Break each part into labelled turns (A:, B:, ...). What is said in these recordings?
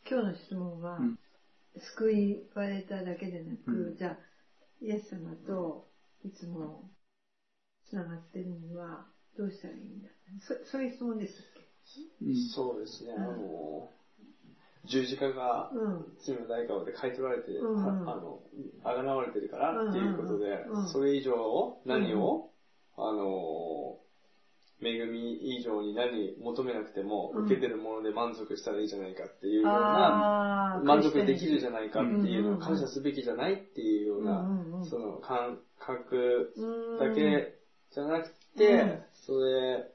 A: 今日の質問は、救われただけでなく、じゃあ、イエス様といつもつながってるにはどうしたらいいんだ。そういう質問ですっけ？
B: そうですね。十字架が罪の代価で買い取られて、あがなわれてるからっていうことで、それ以上何を、恵み以上に何求めなくても、受けてるもので満足したらいいじゃないかっていうような、満足できるじゃないかっていうのを感謝すべきじゃないっていうような、その感覚だけじゃなくて、それ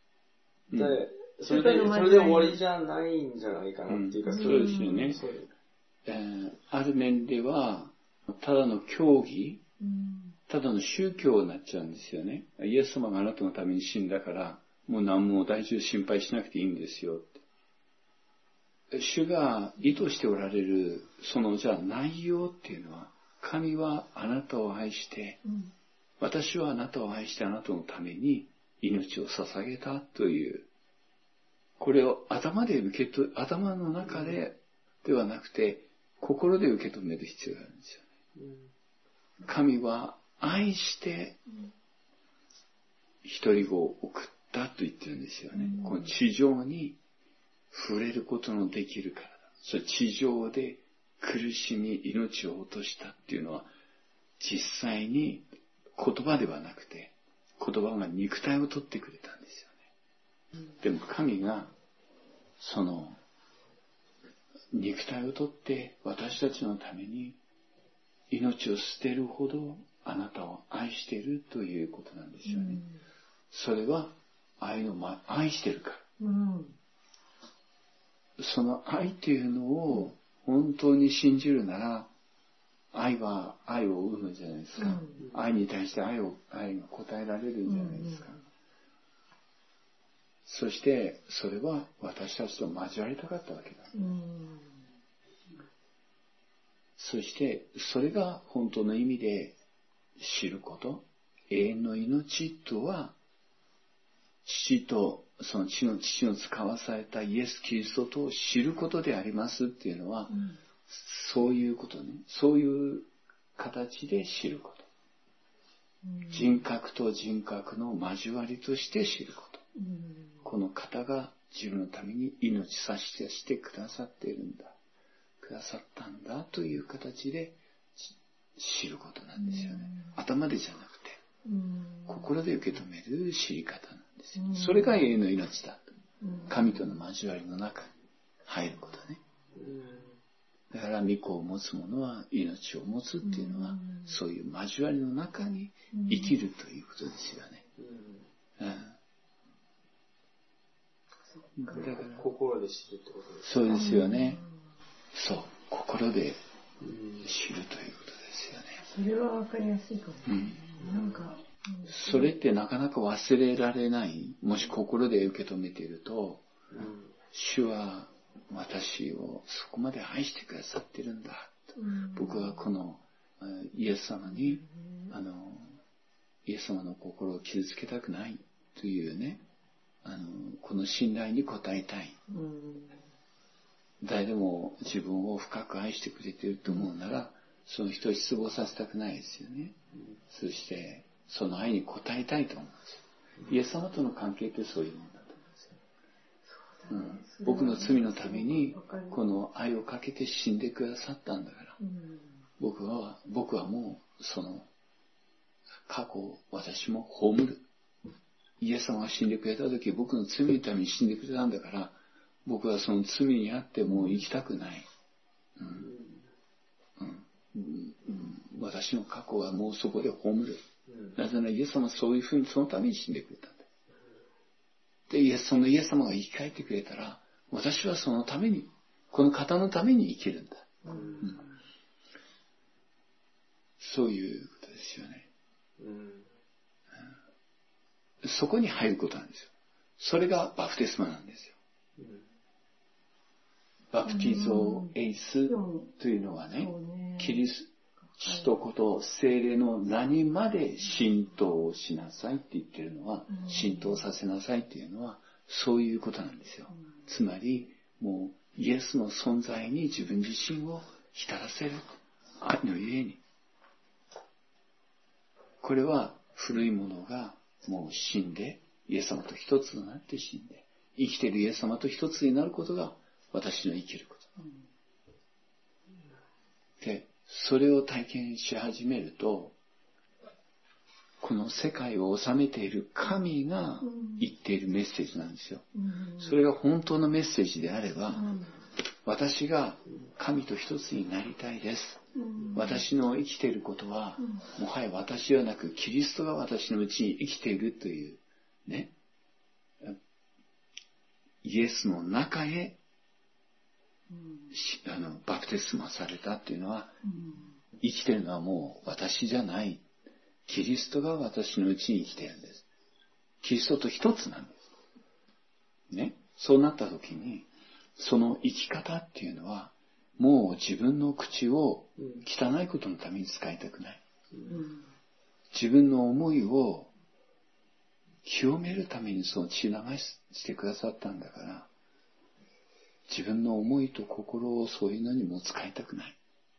B: で終わりじゃないんじゃないかなっていうか、
C: そうですよね。ある面では、ただの教義、ただの宗教になっちゃうんですよね。イエス様があなたのために死んだから、もう何も大丈夫心配しなくていいんですよって。主が意図しておられる、じゃあ内容っていうのは、神はあなたを愛して、私はあなたを愛してあなたのために命を捧げたという、これを頭の中ではなくて、心で受け止める必要があるんですよね。神は愛して一人子を送ったと言ってるんですよね。この地上に触れることのできるからだ。それ地上で苦しみ、命を落としたっていうのは、実際に言葉ではなくて、言葉が肉体を取ってくれたんですよね。でも神がその肉体を取って私たちのために命を捨てるほどあなたを愛しているということなんですよね。それは愛してるから。その愛っていうのを本当に信じるなら、愛は愛を生むじゃないですか。愛に対して愛が応えられるんじゃないですか。そしてそれは私たちと交わりたかったわけだ。そしてそれが本当の意味で知ること、永遠の命とは、父とその父の使わされたイエス・キリストと知ることでありますっていうのは、そういうことね。そういう形で知ること。人格と人格の交わりとして知ること。この方が自分のために命さしてくださっているんだ。くださったんだという形で知ることなんですよね。頭でじゃなくて、心で受け止める知り方なんですよ。それが永遠の命だ。神との交わりの中に入ることね。だから御子を持つ者は命を持つっていうのは、そういう交わりの中に生きるということですよね。
B: だから心で知るってことですか？
C: そうですよね。そう、心で知るということですよね。
A: それは分かりやすいかも。
C: それってなかなか忘れられない。もし心で受け止めていると、主は私をそこまで愛してくださってるんだと。僕はこのイエス様にイエス様の心を傷つけたくないというね、この信頼に応えたい。誰でも自分を深く愛してくれていると思うなら、その人を失望させたくないですよね。そしてその愛に応えたいと思うんですよ。イエス様との関係ってそういうものだと思うんですよ。僕の罪のためにこの愛をかけて死んでくださったんだから、僕はもうその過去を私も葬る。イエス様が死んでくれた時、僕の罪のために死んでくれたんだから、僕はその罪にあってもう生きたくない。私の過去はもうそこで葬る。なぜならイエス様はそういうふうにそのために死んでくれたんだ。で、そのイエス様が生き返ってくれたら、私はそのために、この方のために生きるんだ。そういうことですよね。そこに入ることなんですよ。それがバプテスマなんですよ。バプティゾーエイスというのはね、キリスト子と聖霊の名にまで浸透しなさいって言ってるのは、浸透させなさいっていうのはそういうことなんですよ。つまりもうイエスの存在に自分自身を浸らせる愛のゆえに、これは古いものがもう死んで、イエス様と一つとなって死んで、生きているイエス様と一つになることが私の生きること。で、それを体験し始めると、この世界を治めている神が言っているメッセージなんですよ。それが本当のメッセージであれば、私が神と一つになりたいです。私の生きていることは、もはや私ではなく、キリストが私のうちに生きているという、ね、イエスの中へ、バプテスマされたっていうのは、生きているのはもう私じゃない。キリストが私のうちに生きているんです。キリストと一つなんです。ね。そうなった時に、その生き方っていうのは、もう自分の口を汚いことのために使いたくない。自分の思いを清めるためにその血流してくださったんだから、自分の思いと心をそういうのにも使いたくない。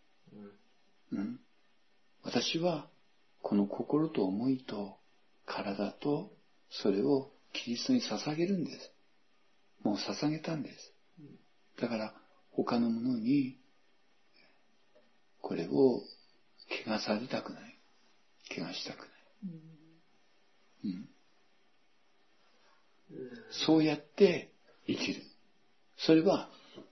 C: 私はこの心と思いと体とそれをキリストに捧げるんです。もう捧げたんです。だから他のものにこれを汚されたくない。汚したくない。そうやって生きる。それは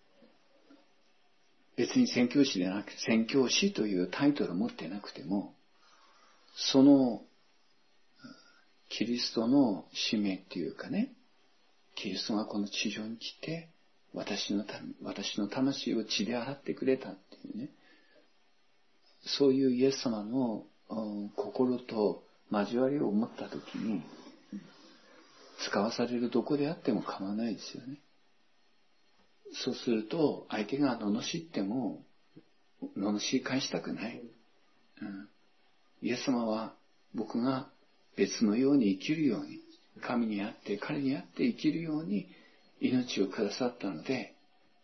C: 別に宣教師でなく、宣教師というタイトルを持ってなくても、そのキリストの使命っていうかね、キリストがこの地上に来て私の魂を血で洗ってくれたっていうね、そういうイエス様の心と交わりを持ったときに、使わされるどこであっても構わないですよね。そうすると相手が罵っても罵り返したくない。イエス様は僕が別のように生きるように、神にあって彼にあって生きるように命をくださったので、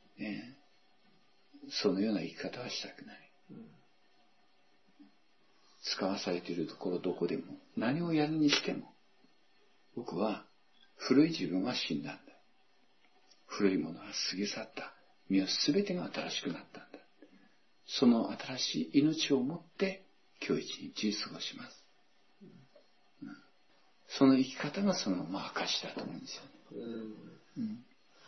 C: そのような生き方はしたくない。使わされているところどこでも何をやるにしても、僕は古い自分は死んだんだ。古いものは過ぎ去った。身は全てが新しくなったんだ。その新しい命を持って今日一日過ごします。その生き方がその証だと思うんですよね。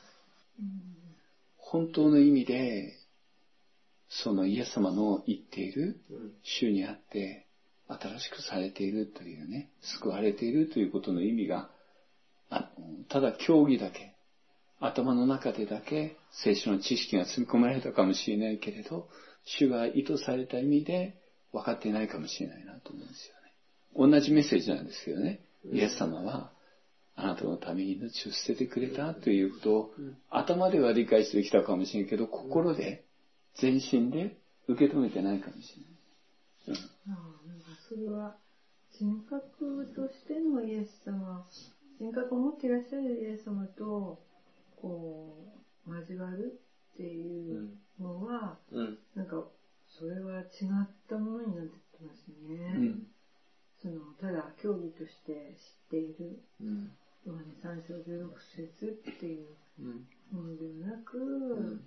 C: 本当の意味でそのイエス様の言っている主にあって新しくされているというね、救われているということの意味がただ教義だけ、頭の中でだけ聖書の知識が積み込まれたかもしれないけれど、主が意図された意味で分かっていないかもしれないなと思うんですよね。同じメッセージなんですけどね、イエス様はあなたのために命を捨ててくれたということを頭では理解してきたかもしれないけど、心で全身で受け止めてないかもしれない。
A: それは人格としてのイエス様、人格を持っていらっしゃるイエス様とこう交わるっていうのは、なんかそれは違ったものになってきますね。ただ教義として知っている、ヨハネ3章16節っていうものではなく、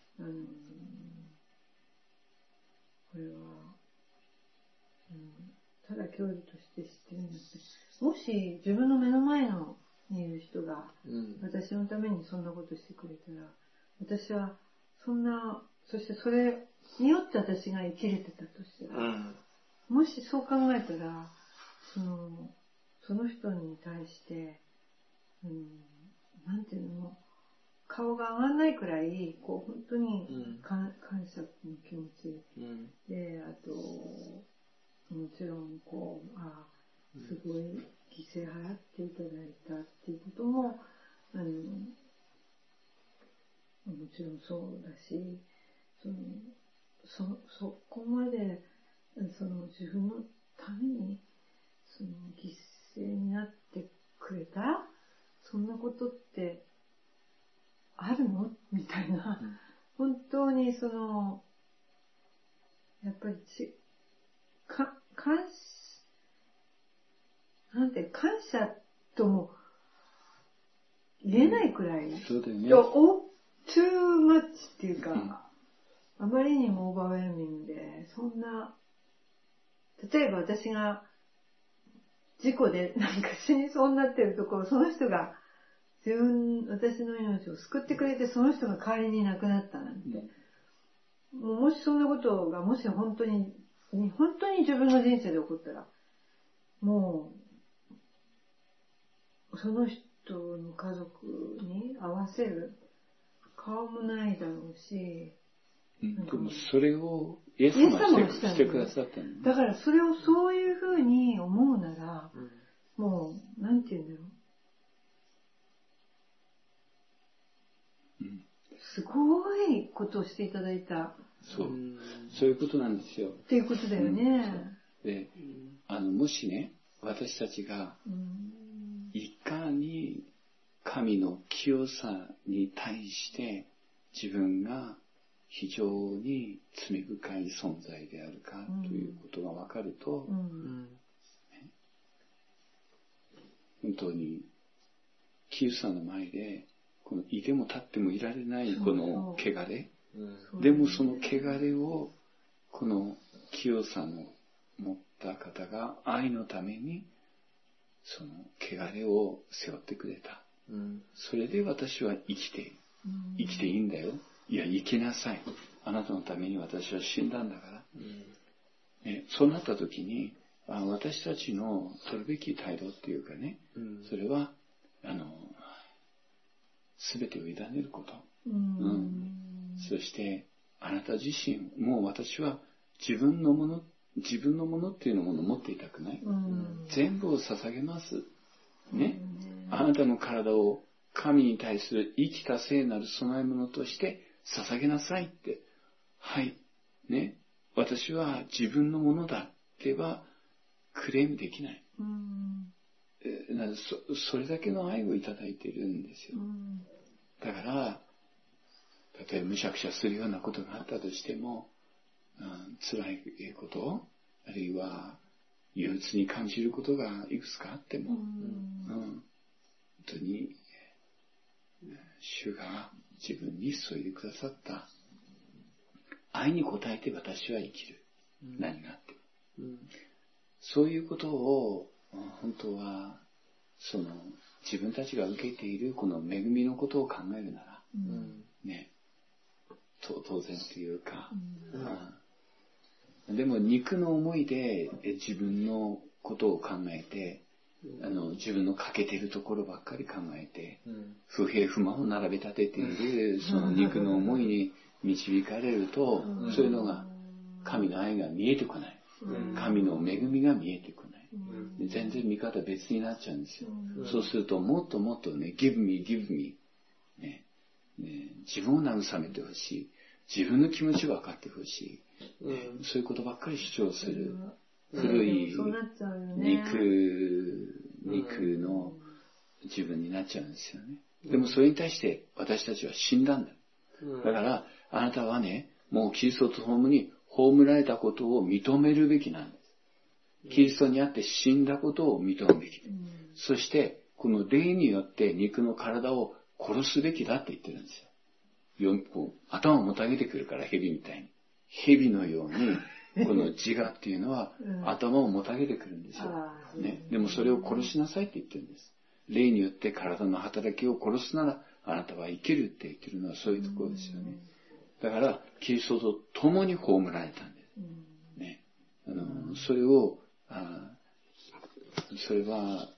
A: これは、ただ教義として知っているんじゃなくて、もし自分の目の前にいる人が私のためにそんなことしてくれたら、私はそしてそれによって私が生きれてたとしたら、もしそう考えたら、その人に対して、なんていうの、顔が上がらないくらい、こう本当に感謝の気持ち、で、あと、もちろんこう、すごい犠牲払っていただいたっていうことも、もちろんそうだし、そこまで自分のために犠牲になってくれた、そんなことってあるのみたいな、本当にやっぱり感謝とも言えないくらい、
C: そうだよね。
A: too much っていうか、あまりにもオーバーウェルミングで、そんな、例えば私が事故でなんか死にそうになってるところ、その人が私の命を救ってくれて、その人が代わりに亡くなったなんて。もしそんなことが、もし本当に自分の人生で起こったら、もう、その人の家族に合わせる顔もないだろうし、
C: でもそれをイエス様がしてくださったの。
A: だからそれをそういうふうに思うなら、もう、なんて言うんだろう。すごいことをしていただいた。
C: そういうことなんですよ。
A: っていうことだよね。
C: で、もしね、私たちが、いかに神の清さに対して自分が非常に罪深い存在であるかということが分かると、本当に清さの前でこのいても立ってもいられないこの汚れ、でもその汚れをこの清さの持った方が愛のためにその汚れを背負ってくれた。それで私は生きていいんだよ。いや、生きなさい。あなたのために私は死んだんだから。そうなった時に、私たちの取るべき態度っていうかね、それは、すべてを委ねること。そして、あなた自身、もう私は自分のものっていうものを持っていたくない。全部を捧げます。ね。あなたの体を神に対する生きた聖なる供え物として捧げなさいって。はい。ね。私は自分のものだってはクレームできない。それだけの愛をいただいているんですよ。だから、例えばむしゃくしゃするようなことがあったとしても、辛いこと、あるいは憂鬱に感じることがいくつかあっても、本当に主が自分に注いでくださった愛に応えて私は生きる。何があっても。そういうことを本当は自分たちが受けているこの恵みのことを考えるなら、ね、当然というか、でも肉の思いで自分のことを考えて、自分の欠けているところばっかり考えて、不平不満を並べ立てているその肉の思いに導かれると、そういうのが神の愛が見えてこない。神の恵みが見えてこない。全然見方別になっちゃうんですよ。そうするともっともっとね、give me, ね、自分を慰めてほしい。自分の気持ちを分かってほしい。そういうことばっかり主張する。古い肉の自分になっちゃうんですよね。でもそれに対して私たちは死んだんだ。だからあなたはね、もうキリストと共に葬られたことを認めるべきなんです。キリストにあって死んだことを認めるべき。そしてこの霊によって肉の体を殺すべきだって言ってるんですよ。頭をもたげてくるから、蛇みたいに。蛇のようにこの自我っていうのは頭をもたげてくるんですよ、ね。でもそれを殺しなさいって言ってるんです。霊によって体の働きを殺すならあなたは生きるって言ってるのはそういうところですよね。だからキリストと共に葬られたんです、ね。それは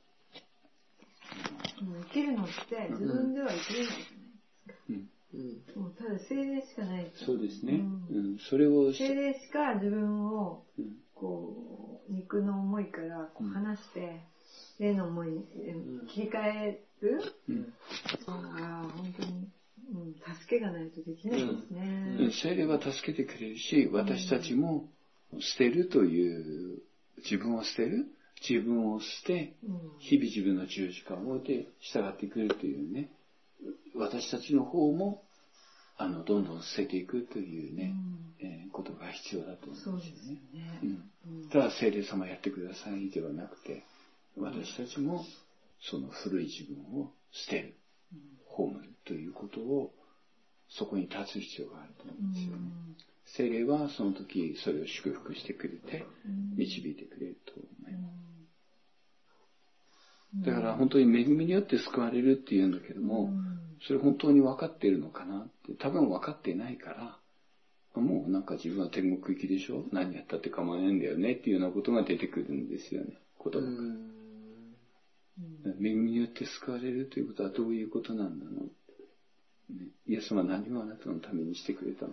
A: 生きるのって自分では生きれないじゃないですか。もうただ精霊しかない。
C: そうですね。それを
A: 精霊しか自分を肉の思いから離して、霊の思いに切り替える。本当に、助けがないとできないですね。
C: 精霊は助けてくれるし、私たちも捨てるという、自分を捨てて、日々自分の十字架を置いて従ってくるというね、 私たちの方も、どんどん捨てていくというね、ことが必要だと思うんですよね。
A: そうですね。
C: ただ聖霊様やってくださいではなくて、私たちもその古い自分を捨てる、葬るということを、そこに立つ必要があると思うんですよね。聖霊はその時それを祝福してくれて、導いてくれると思います。だから本当に恵みによって救われるっていうんだけども、それ本当に分かっているのかなって、多分分かっていないから、もうなんか自分は天国行きでしょ、何やったって構わないんだよねっていうようなことが出てくるんですよね、言葉が。恵みによって救われるということはどういうことなんだろう。イエス様は何をあなたのためにしてくれたの？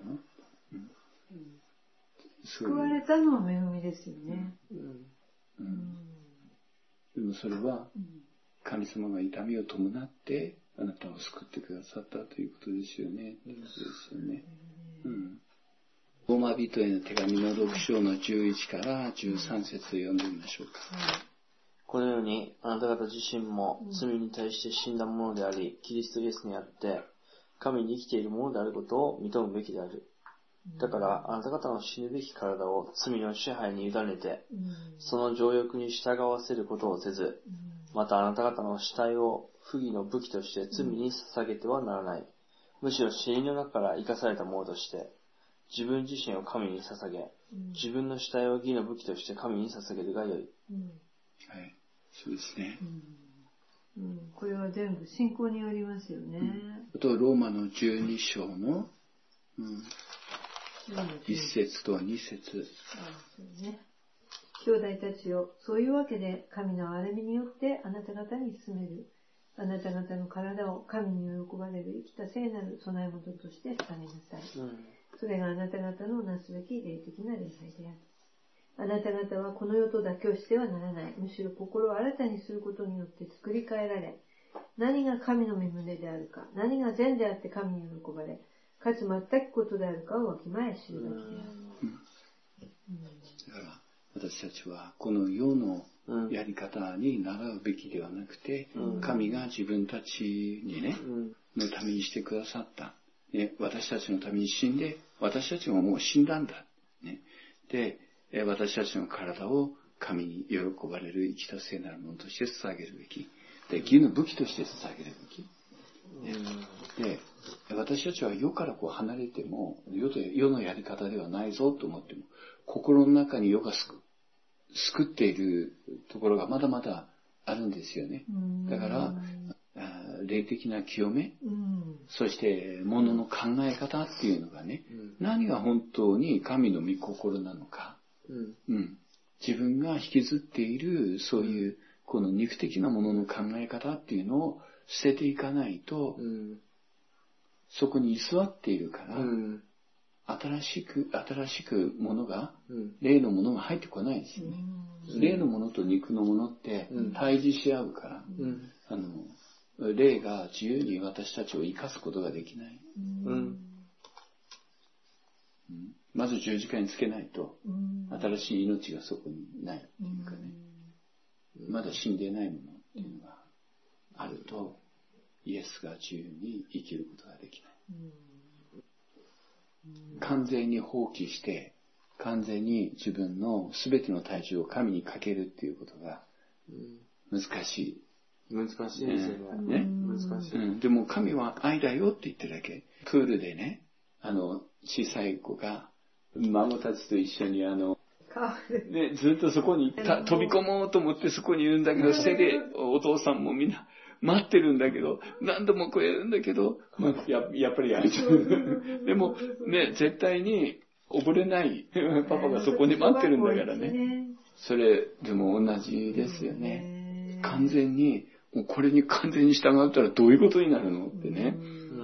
A: 救われたのは恵みですよね。
C: でもそれは神様が痛みを伴ってあなたを救ってくださったということですよね。ですよね。ローマ人への手紙の6章の11から13節を読んでみましょうか。
B: このようにあなた方自身も罪に対して死んだものであり、キリストイエスにあって神に生きているものであることを認むべきである。だからあなた方の死ぬべき体を罪の支配に委ねて、その情欲に従わせることをせず、またあなた方の死体を不義の武器として罪に捧げてはならない。むしろ死人の中から生かされたものとして、自分自身を神に捧げ、自分の死体を義の武器として神に捧げるがよい。
C: はい、そうですね。
A: これは全部信仰によりますよね。
C: あとローマの12章の、1節と2節。
A: そうね。兄弟たちよ、そういうわけで神の憐れみによってあなた方に進める。あなた方の体を神に喜ばれる生きた聖なる供え物として捧げなさい。それがあなた方のなすべき霊的な礼拝である。あなた方はこの世と妥協してはならない。むしろ心を新たにすることによって作り変えられ、何が神の御胸であるか、何が善であって神に喜ばれ、かつ全くことであるかをわきまえ知るべきである。
C: だから私たちはこの世のやり方に習うべきではなくて、神が自分たちにね、のためにしてくださった。ね、私たちのために死んで、私たちももう死んだんだ。ね、で、私たちの体を神に喜ばれる生きた聖なるものとして捧げるべき。で、義の武器として捧げるべき。で、私たちは世からこう離れても、世のやり方ではないぞと思っても、心の中に世が救っているところがまだまだあるんですよね。だから、霊的な清め、そして物の考え方っていうのがね、何が本当に神の御心なのか、自分が引きずっているそういうこの肉的なものの考え方っていうのを捨てていかないと、そこに居座っているから、新しくものが、霊のものが入ってこないですよね。霊のものと肉のものって対峙し合うから、霊が自由に私たちを生かすことができない。まず十字架につけないと、新しい命がそこにないっていうかね、まだ死んでないものっていうのがあると、イエスが自由に生きることができない。完全に放棄して、完全に自分の全ての体重を神にかけるっていうことが難しい。
B: 難しいですよね。難しい。
C: でも神は愛だよって言ってるだけ。プールでね、小さい子が孫たちと一緒にね、ずっとそこに飛び込もうと思ってそこにいるんだけど、してでお父さんもみんな待ってるんだけど、何度もこうやるんだけど、やっぱりやめちゃう。でもね、絶対に溺れないパパがそこに待ってるんだからね。それでも同じですよね。完全に、もうこれに完全に従ったらどういうことになるのってね。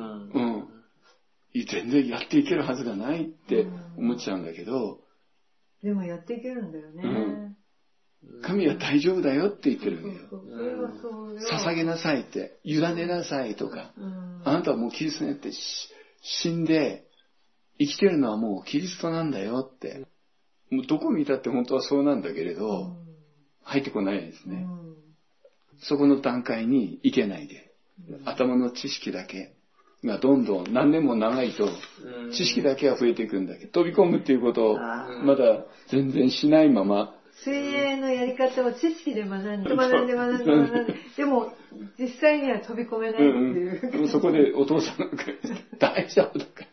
C: 全然やっていけるはずがないって思っちゃうんだけど。
A: でもやっていけるんだよね。
C: 神は大丈夫だよって言ってるわけよ。捧げなさいって、委ねなさいとか、あなたはもうキリストによって死んで、生きてるのはもうキリストなんだよって。もうどこ見たって本当はそうなんだけれど、入ってこないですね。そこの段階に行けないで。 頭の知識だけがどんどん何年も長いと知識だけは増えていくんだけど、飛び込むっていうことをまだ全然しないまま、
A: 水泳のやり方を知識で学んで、でも実際には飛び込めないっていう。
C: そこでお父さんが大丈夫だから。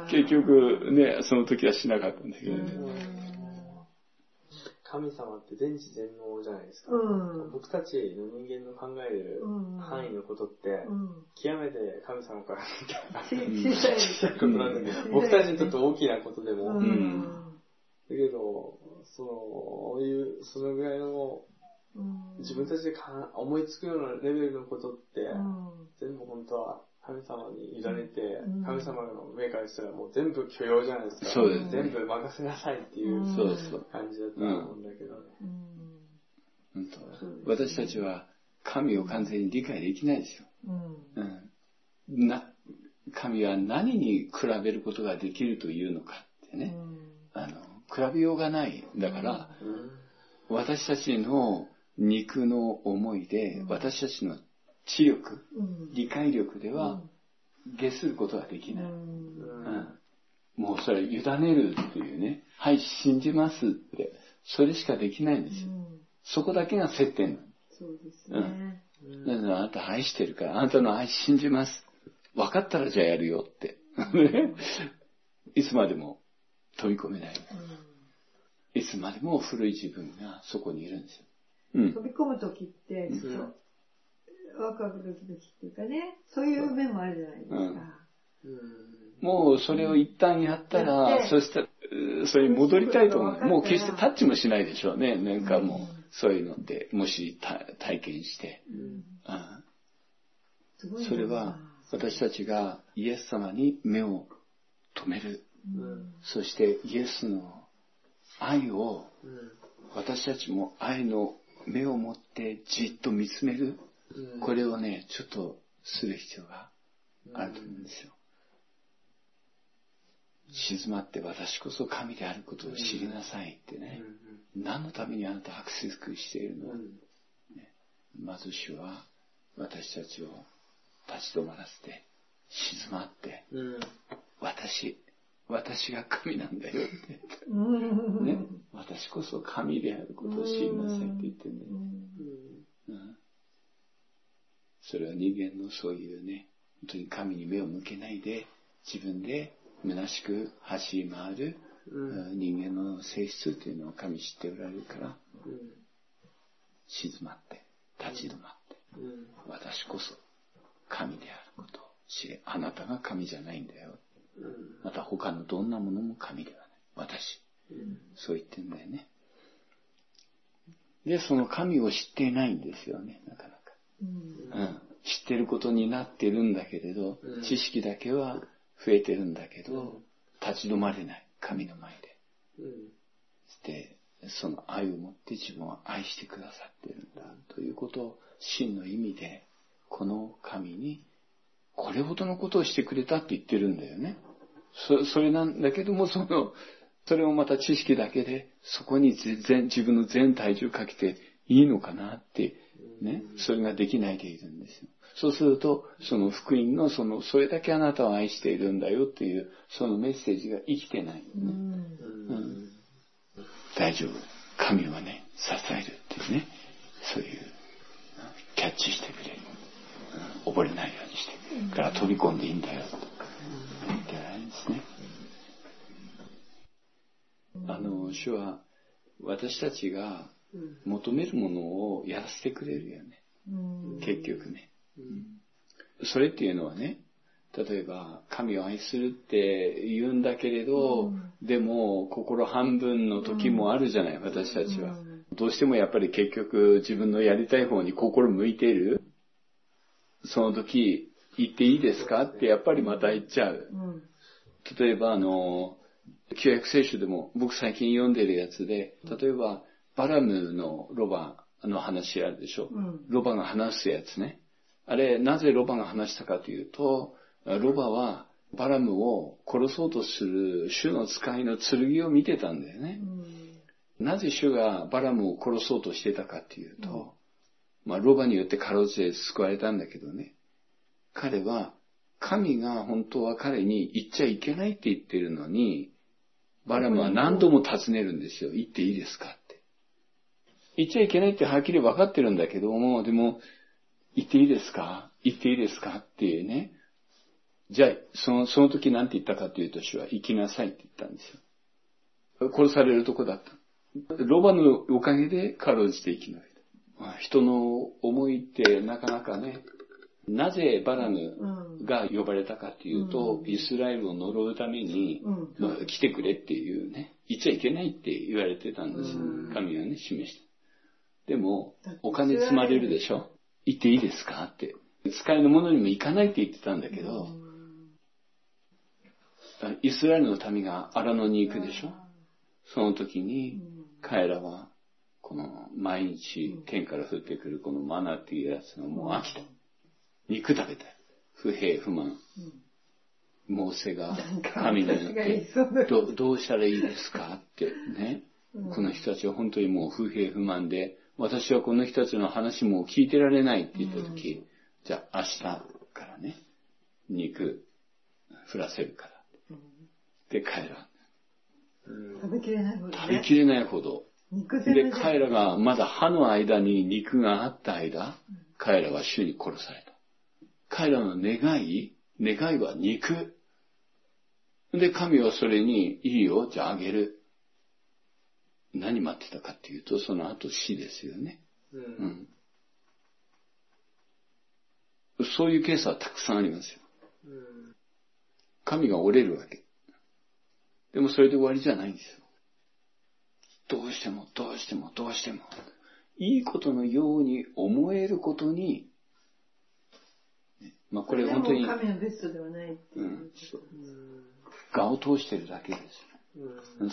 C: 結局ね、その時はしなかったんだけどね。
B: 神様って全知全能じゃないですか。僕たちの人間の考える範囲のことって、極めて神様から見たら小さいことなんだけど、僕たちにとって大きなことでも、だけど、そのぐらいの、自分たちで思いつくようなレベルのことって、全部本当は神様に委ねて、神様の目からしたらもう全部許容じゃないですか。
C: そうですね。
B: 全部任せなさいっていう感じだと思うんだけどね。
C: 私たちは神を完全に理解できないですよ。神は何に比べることができるというのかってね。比べようがない。だから、私たちの肉の思いで、私たちの知力、理解力では下することができない。もうそれ委ねるっていうね、はい、信じますって、それしかできないんですよ。そこだけが接点なの。
A: そうですね。
C: だからあなた愛してるから、あなたの愛信じます。分かったらじゃあやるよって。いつまでも飛び込めない。いつまでも古い自分がそこにいるんですよ。
A: 飛び込むときって、ちょっと、ワクワクドキドキっていうかね、そういう面もあるじゃないですか。
C: もうそれを一旦やったら、そしたら、それに戻りたいと思う。もう決してタッチもしないでしょうね。なんかもう、そういうのって、もし体験して。それは、私たちがイエス様に目を留める。そしてイエスの愛を、私たちも愛の目を持ってじっと見つめる。これをね、ちょっとする必要があると思うんですよ。静まって私こそ神であることを知りなさいってね。何のためにあなた悪せくしているの、まず主は私たちを立ち止まらせて、静まって、私が神なんだよって。ね、私こそ神であることを知りなさいって言ってんだよ。それは人間のそういうね、本当に神に目を向けないで、自分で虚しく走り回る、人間の性質というのを神知っておられるから、静まって、立ち止まって、私こそ神であることを知れ。あなたが神じゃないんだよ。また他のどんなものも神ではない。私。そう言ってんだよね。で、その神を知っていないんですよね、なかなか。知ってることになってるんだけれど、知識だけは増えてるんだけど、立ち止まれない。神の前で。で、その愛を持って自分を愛してくださってるんだ。ということを真の意味で、この神にこれほどのことをしてくれたって言ってるんだよね。それなんだけども、それをまた知識だけで、そこに自分の全体重かけていいのかなって、ね。それができないでいるんですよ。そうすると、その福音のそれだけあなたを愛しているんだよっていう、そのメッセージが生きてない、ね。大丈夫。神はね、支えるっていうね、そういう、キャッチしてくれる。溺れないようにしてくれる。から飛び込んでいいんだよ。言ってないんですね。主は、私たちが求めるものをやらせてくれるよね。結局ね。それっていうのはね、例えば神を愛するって言うんだけれど、でも心半分の時もあるじゃない、私たちは。どうしてもやっぱり結局自分のやりたい方に心向いている。その時言っていいですかってやっぱりまた言っちゃう。例えば旧約聖書でも僕最近読んでるやつで、例えばバラムのロバの話あるでしょ。ロバが話すやつね。あれ、なぜロバが話したかというと、ロバはバラムを殺そうとする主の使いの剣を見てたんだよね。なぜ主がバラムを殺そうとしてたかというと、ロバによってかろうじて救われたんだけどね。 彼は、神が本当は彼に言っちゃいけないって言ってるのに、バラムは何度も尋ねるんですよ。言っていいですかって。言っちゃいけないってはっきり分かってるんだけども、でも、言っていいですか言っていいですかっていうね。じゃあ、その時何て言ったかというと、主は行きなさいって言ったんですよ。殺されるとこだった。ロバのおかげでかろうじて生き延びた。人の思いってなかなかね、なぜバラムが呼ばれたかというと、イスラエルを呪うために、来てくれっていうね、言っちゃいけないって言われてたんです。神はね、示した。でも、お金積まれるでしょ。行っていいですかって。使いのものにも行かないって言ってたんだけど、イスラエルの民が荒野に行くでしょ。その時に、彼らは、この毎日天から降ってくるこのマナっていうやつがもう飽きた。肉食べたい。不平不満。モーセが神に言って、どうしたらいいですかってね。この人たちは本当にもう不平不満で、私はこの人たちの話も聞いてられないって言った時、じゃあ明日からね、肉降らせるから。で、彼ら。
A: 食べきれないほど、ね。
C: 食べきれないほど。で、彼らがまだ歯の間に肉があった間、彼らは主に殺された。彼らの願いは肉。で、神はそれに、いいよ、じゃああげる。何待ってたかっていうと、その後死ですよね。そういうケースはたくさんありますよ。神が折れるわけ。でもそれで終わりじゃないんですよ。どうしても。いいことのように思えることに、まあこれ本当に。
A: 神のベストではないっていう。
C: 我を通してるだけです。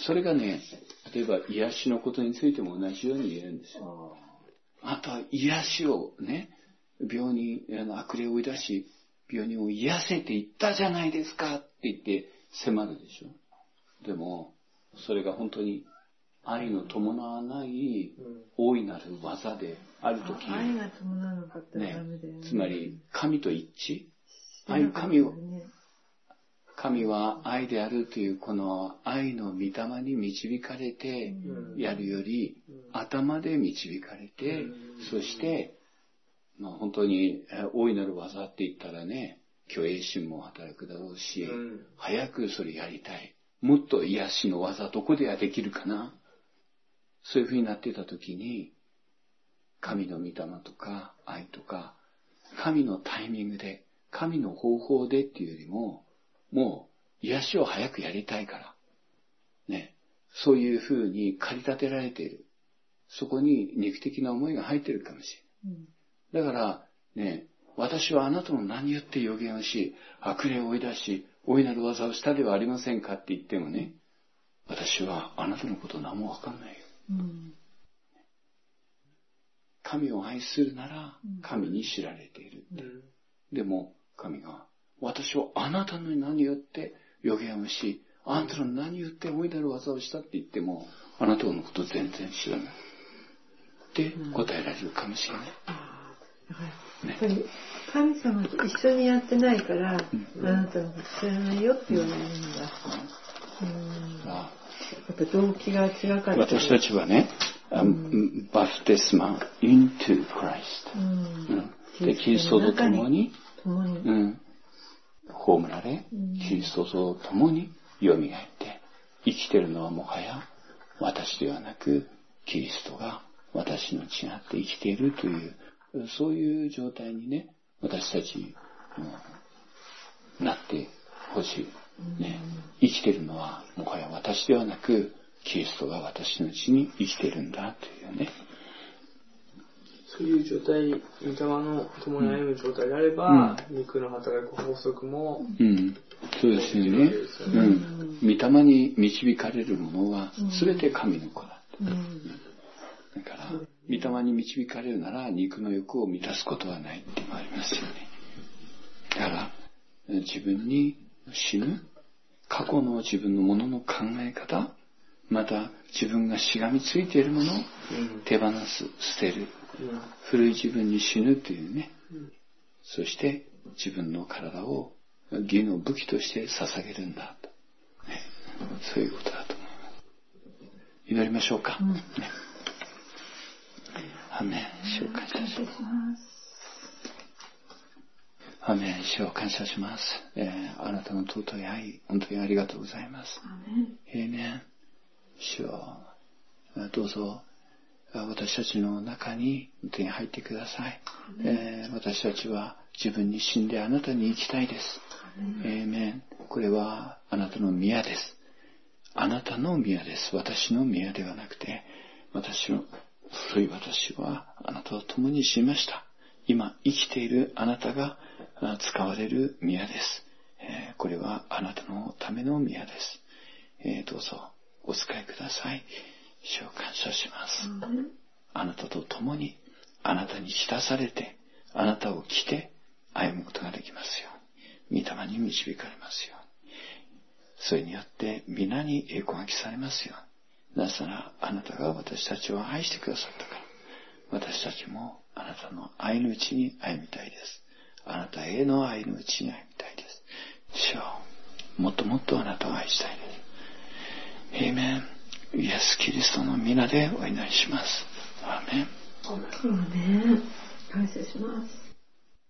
C: それがね、例えば癒しのことについても同じように言えるんですよ。あとは癒しをね、病人、悪霊を追い出し、病人を癒せって言ったじゃないですかって言って迫るでしょ。でも、それが本当に愛の伴わない大いなる技であるとき、
A: 愛が伴わなかったらダメだよね。
C: つまり神と一致、神は愛であるというこの愛の御霊に導かれてやるより、頭で導かれて、そして、まあ、本当に大いなる技って言ったらね、虚栄心も働くだろうし、早くそれやりたい。もっと癒しの技どこでできるかな。そういうふうになっていたときに、神の御霊とか愛とか、神のタイミングで、神の方法でっていうよりも、もう癒しを早くやりたいから、ね、そういうふうに駆り立てられている。そこに肉的な思いが入っているかもしれない。だからね、私はあなたの何言って予言をし、悪霊を追い出し、大いなる技をしたではありませんかって言ってもね、私はあなたのこと何もわかんないよ。神を愛するなら神に知られているって。でも神が、私はあなたの何言って予言をし、あなたの何言って大いなる技をしたって言っても、あなたのこと全然知らない。って答えられるかもしれない。
A: やっぱり神様と一緒にやってないから、あなたのこと知らないよって言われるんだ。やっぱ動機が違かった。
C: 私たちはね、バプテスマ into Christ、でキリストと共に、葬られ、キリストと共によみがえって、生きてるのはもはや私ではなく、キリストが私の血があって生きているという、そういう状態にね、私たちなってほしい。ね、生きているのはもはや私ではなく、キリストが私の血に生きているんだというね。
B: そういう状態、御霊の共に歩む状態であれば、肉の働く法則も、
C: そうですよね。御霊に導かれるものは全て神の子だ。だから、御霊に導かれるなら肉の欲を満たすことはないってもありますよね。だから、自分に死ぬ、過去の自分のものの考え方、また自分がしがみついているものを手放す、捨てる。古い自分に死ぬというね。そして自分の体を義の武器として捧げるんだと、ね、そういうことだと思います。祈りましょうか。ね、アーメン。主を感謝します。アーメン。主を感謝します。あなたの尊い愛、本当にありがとうございます。アーメン。主をどうぞ私たちの中に本当に入ってください。私たちは自分に死んであなたに生きたいです。アーメン。これはあなたの宮です。あなたの宮です。私の宮ではなくて、古い私はあなたと共に死にました。今生きているあなたが使われる宮です。これはあなたのための宮です。どうぞお使いください。主を感謝します。あなたと共に、あなたに浸されて、あなたを着て歩むことができますように、御霊に導かれますように。それによって皆に栄光が来されますように。なぜならあなたが私たちを愛してくださったから、私たちもあなたの愛のうちに歩みたいです。あなたへの愛のうちに歩みたいです。主よ、もっともっとあなたを愛したいです。アーメン。イエス・キリストの皆でお祈りします。アーメン。
A: アーメン。感謝します。